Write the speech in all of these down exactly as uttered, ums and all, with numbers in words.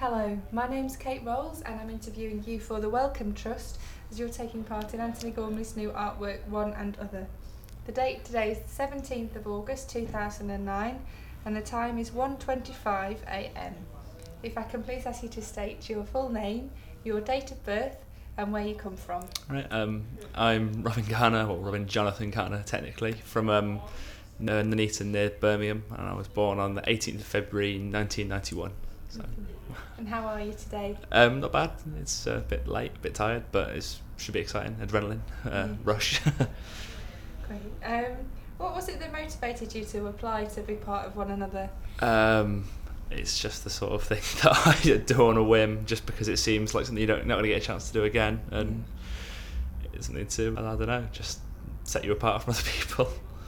Hello, my name's Kate Rolls and I'm interviewing you for the Wellcome Trust as you're taking part in Anthony Gormley's new artwork One and Other. The date today is the seventeenth of August two thousand nine and the time is one twenty-five a m. If I can please ask you to state your full name, your date of birth and where you come from. Right, um, I'm Robin Garner, or Robin Jonathan Garner technically, from um, Nuneaton near Birmingham, and I was born on the eighteenth of February nineteen ninety-one. So. And how are you today? Um, not bad. It's a bit late, a bit tired, but it should be exciting. Adrenaline, uh, Mm. rush. Great. Um, what was it that motivated you to apply to be part of One Another? um, it's just the sort of thing that I do on a whim, just because it seems like something you don't not going to get a chance to do again, and it's something to, I don't know, just set you apart from other people.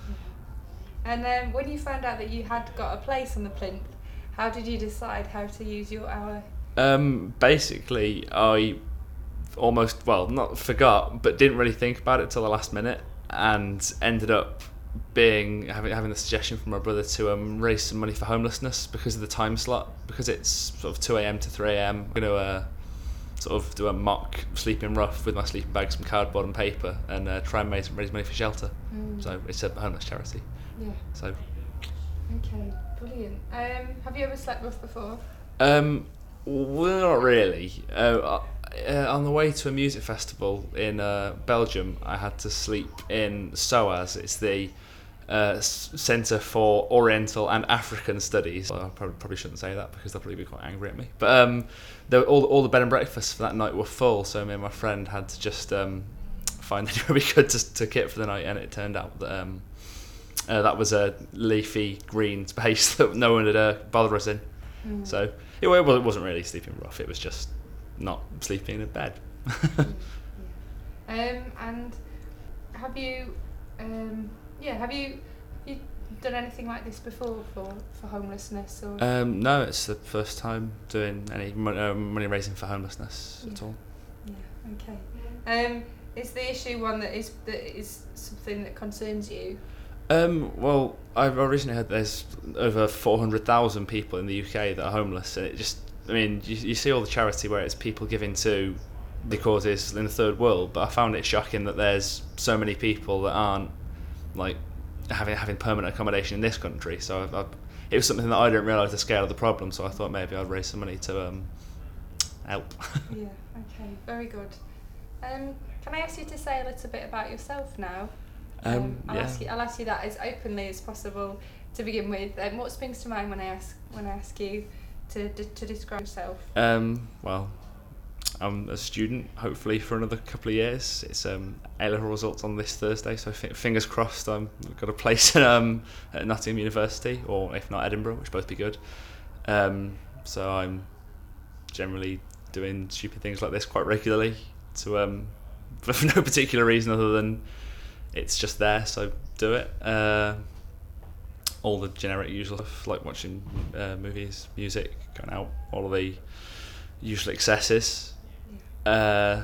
And um, when you found out that you had got a place on the plinth, how did you decide how to use your hour? Um, basically, I almost, well, not forgot, but didn't really think about it till the last minute, and ended up being having having the suggestion from my brother to um, raise some money for homelessness because of the time slot, because it's sort of two a m to three a m. I'm going to uh, sort of do a mock sleeping rough with my sleeping bag, some cardboard and paper, and uh, try and raise, raise money for shelter. Mm. So it's a homeless charity. Yeah. So. Okay, brilliant. Um, have you ever slept rough before? Um, well, not really. Uh, uh, on the way to a music festival in uh, Belgium, I had to sleep in SOAS. It's the uh, Centre for Oriental and African Studies. Well, I probably, probably shouldn't say that because they'll probably be quite angry at me. But um, there were all, all the bed and breakfasts for that night were full, so me and my friend had to just um, find anywhere we could to, to kit for the night, and it turned out that um, uh, that was a leafy green space that no one had uh, bothered us in. Mm. So it, well, it wasn't really sleeping rough, it was just not sleeping in a bed. um, and have you, um, yeah, have you, you done anything like this before for, for homelessness? Or? Um, no, it's the first time doing any money, uh, money raising for homelessness Yeah. at all. Yeah, okay. Um, is the issue one that is that is something that concerns you? Um, well, I've originally heard there's over four hundred thousand people in the U K that are homeless, and it just, I mean, you, you see all the charity where it's people giving to the causes in the third world, but I found it shocking that there's so many people that aren't, like, having having permanent accommodation in this country. So I've, I've, it was something that I didn't realise the scale of the problem, so I thought maybe I'd raise some money to um, help. Yeah, okay, very good. Um, can I ask you to say a little bit about yourself now? Um, I'll yeah. ask you. I'll ask you that as openly as possible to begin with. Um, what springs to mind when I ask when I ask you to to, to describe yourself? Um, well, I'm a student, hopefully for another couple of years. It's um, A-level results on this Thursday, so f- fingers crossed I've got a place um, at Nottingham University, or if not Edinburgh, which both be good. Um, so I'm generally doing stupid things like this quite regularly, to um, for no particular reason other than it's just there, so do it. Uh, all the generic usual stuff, like watching uh, movies, music, going out, all of the usual excesses. Uh,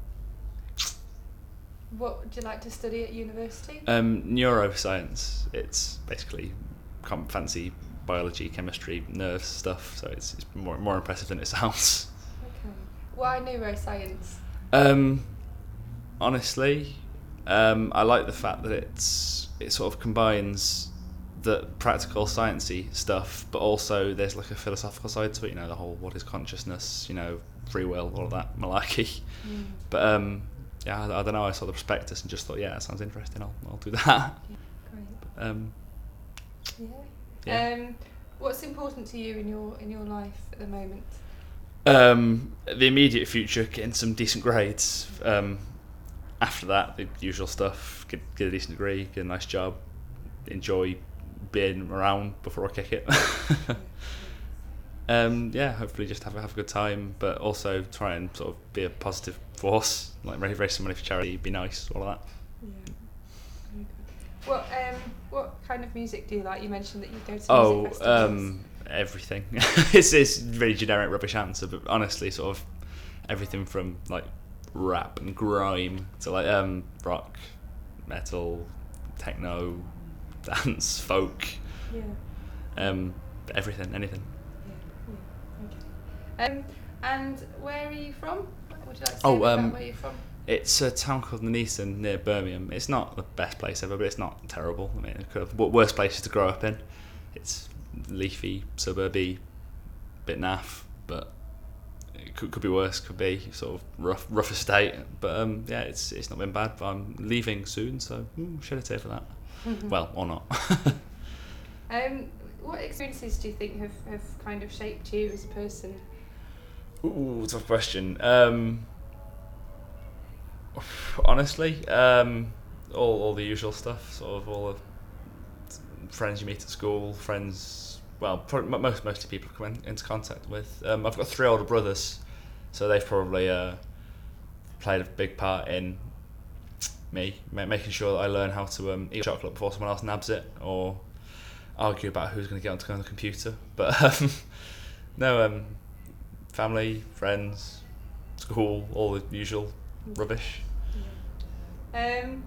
What would you like to study at university? um, neuroscience. It's basically com- fancy biology, chemistry, nerves stuff. So it's, it's more more impressive than it sounds. Okay. Why neuroscience? Um, honestly, um, I like the fact that it's it sort of combines the practical sciencey stuff, but also there's like a philosophical side to it. You know, the whole what is consciousness, you know, free will, all of that malarkey. Mm. But um, yeah, I, I don't know. I saw the prospectus and just thought, yeah, that sounds interesting. I'll I'll do that. Yeah, great. Um, Yeah. Yeah. Um, what's important to you in your in your life at the moment? um, the immediate future, getting some decent grades. Um, after that, the usual stuff: get get a decent degree, get a nice job, enjoy being around before I kick it. um, yeah, hopefully just have a have a good time, but also try and sort of be a positive force, like raise raise some money for charity, be nice, all of that. Yeah. Very good. What um what kind of music do you like? You mentioned that you go to Oh, music festivals. um, everything. it's it's a really generic rubbish answer, but honestly, sort of everything from like rap and grime to like um rock, metal, techno, dance, folk, Yeah. um, everything, anything. Yeah. Yeah. Okay. Um, and where are you from? Would you like to say Oh, a bit um, about where you're from? It's a town called Nuneaton near Birmingham. It's not the best place ever, but it's not terrible. I mean, it could have worst places to grow up in. It's leafy, suburby, bit naff, but it could, could be worse. Could be sort of rough, rough estate. But um, yeah, it's it's not been bad. But I'm leaving soon, so mm, shed a tear for that. Well, or not. um, what experiences do you think have, have kind of shaped you as a person? Ooh, tough question. Um, honestly, um, all all the usual stuff. Sort of all the friends you meet at school, friends. Well, probably, most mostly people come in, into contact with. Um, I've got three older brothers, so they've probably uh, played a big part in me ma- making sure that I learn how to um, eat chocolate before someone else nabs it, or argue about who's going to get onto on the computer. But um, no, um, family, friends, school, all the usual rubbish. Yeah. Um,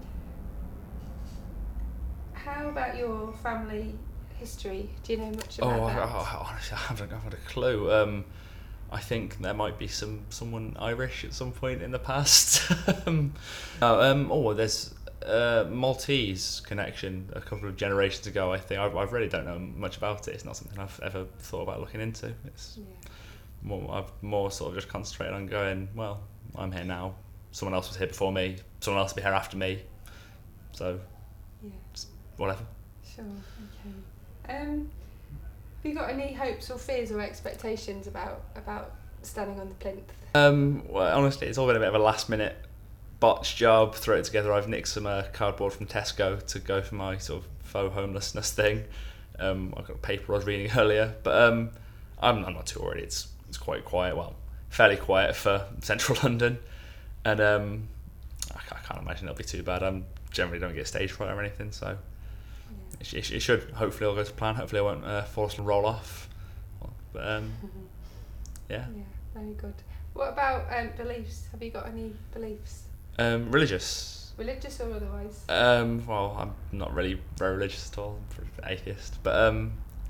how about your family history? Do you know much about Oh, that? I, I, honestly, I haven't, I haven't a clue. Um, I think there might be some someone Irish at some point in the past. um, oh, um, oh, there's a Maltese connection a couple of generations ago. I think I, I really don't know much about it. It's not something I've ever thought about looking into. It's Yeah. more I've more sort of just concentrated on going. Well, I'm here now. Someone else was here before me. Someone else will be here after me. So, Yeah. just whatever. Sure. Okay. Um, have you got any hopes or fears or expectations about about standing on the plinth? Um, well, honestly, it's all been a bit of a last minute botch job. Throw it together. I've nicked some uh, cardboard from Tesco to go for my sort of faux homelessness thing. Um, I've got a paper I was reading earlier, but um, I'm, I'm not too worried. It's it's quite quiet. Well, fairly quiet for central London, and um, I, I can't imagine it'll be too bad. I generally don't get stage fright or anything, so Yeah. it, it, it should hopefully all go to plan. Hopefully I won't uh, force and roll off. But um, yeah. Yeah. Very good. What about um, beliefs? Have you got any beliefs, Um, religious. religious or otherwise? Um, well, I'm not really very religious at all. I'm an atheist, but um,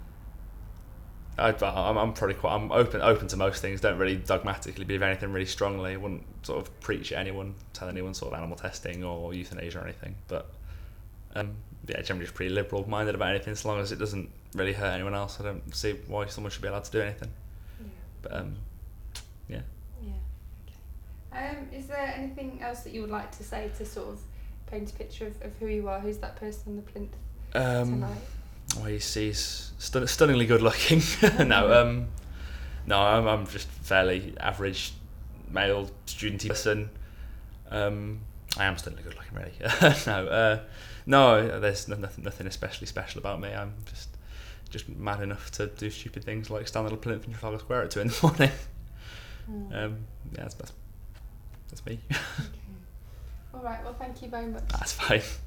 I, I'm, I'm probably quite. I'm open open to most things. Don't really dogmatically believe anything really strongly. I wouldn't sort of preach at anyone, tell anyone sort of animal testing or euthanasia or anything. But um, yeah, generally just pretty liberal minded about anything, as long as it doesn't really hurt anyone else. I don't see why someone should be allowed to do anything. Yeah. But um, yeah. Yeah. Okay. Um, is there anything else that you would like to say to sort of paint a picture of, of who you are? Who's that person on the plinth Um, tonight? Well, he's, he's stun- stunningly good looking. no, um, no, I'm, I'm just fairly average male studenty person. Um, I am stunningly good looking, really. no, uh, no, there's no, nothing, nothing especially special about me. I'm just, just mad enough to do stupid things like stand on a plinth in Trafalgar Square at two in the morning. Mm. Um, yeah, that's, that's, that's me. Okay. All right. Well, thank you very much. That's fine.